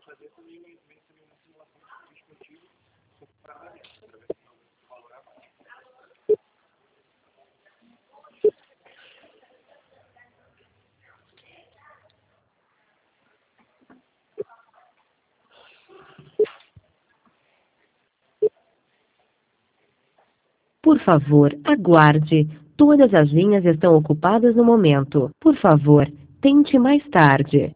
Por favor, aguarde. Todas as linhas estão ocupadas no momento. Por favor, tente mais tarde.